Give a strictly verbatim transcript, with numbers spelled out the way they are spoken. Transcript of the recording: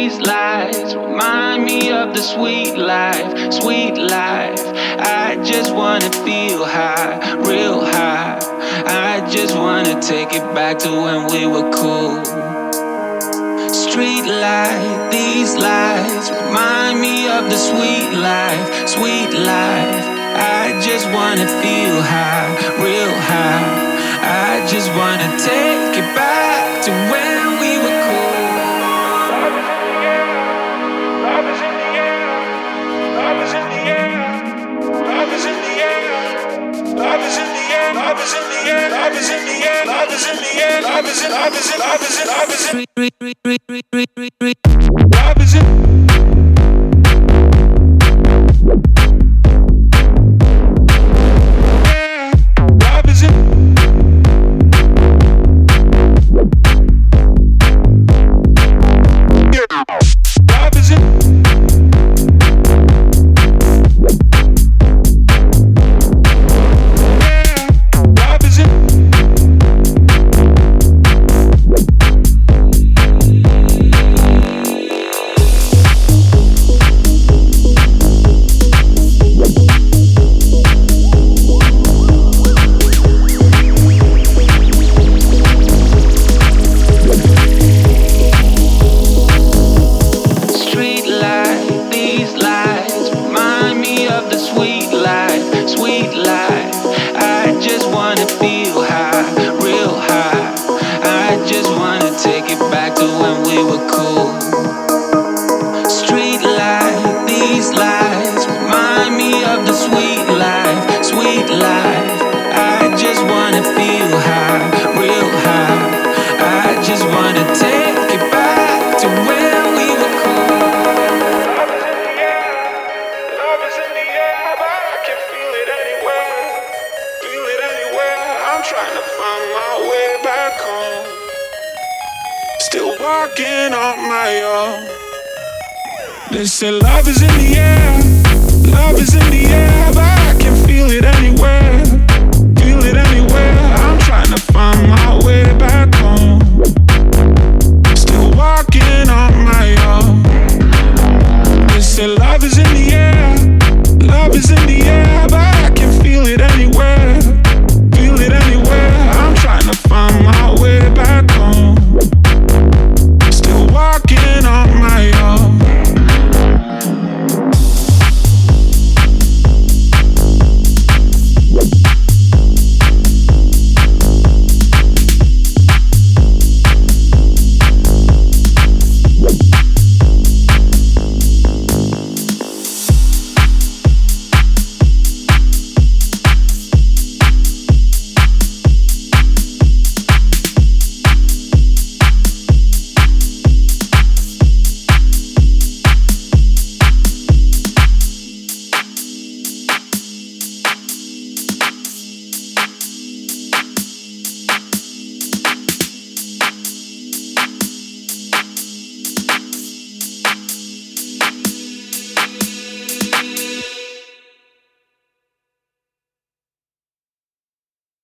these lights remind me of the sweet life, sweet life. I just wanna feel high, real high. I just wanna take it back to when we were cool. Street light, these lights remind me of the sweet life, sweet life. I just wanna feel high, real high. I just wanna take it back to when we were cool. Love is in the air, love is in the air, love is in the air, love is in the air, love is in the air, love is in the air, love is in the air, love is in, love is in, love is in, love is in, love is in. Love is in. They say love is in the air, love is in the air, but I can feel it anywhere.